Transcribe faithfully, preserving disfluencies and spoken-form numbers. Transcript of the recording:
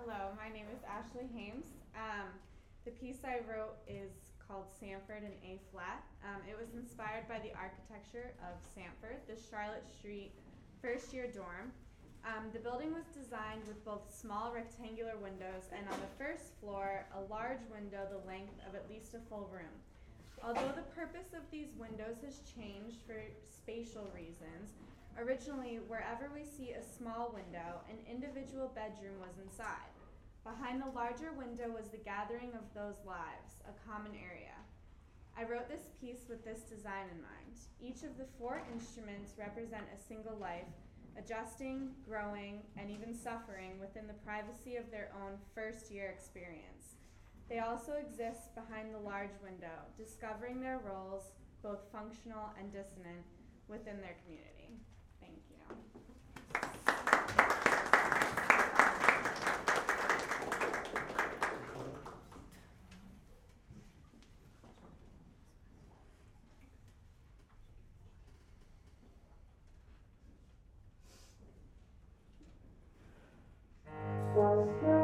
Hello, my name is Ashley Hames. Um, the piece I wrote is called Sanford in A flat. Um, it was inspired by the architecture of Sanford, the Charlotte Street first year dorm. Um, the building was designed with both small rectangular windows and on the first floor, a large window the length of at least a full room. Although the purpose of these windows has changed for spatial reasons, originally, wherever we see a small window, an individual bedroom was inside. Behind the larger window was the gathering of those lives, a common area. I wrote this piece with this design in mind. Each of the four instruments represent a single life, adjusting, growing, and even suffering within the privacy of their own first-year experience. They also exist behind the large window, discovering their roles, both functional and dissonant, within their community. Thank you. Thank you.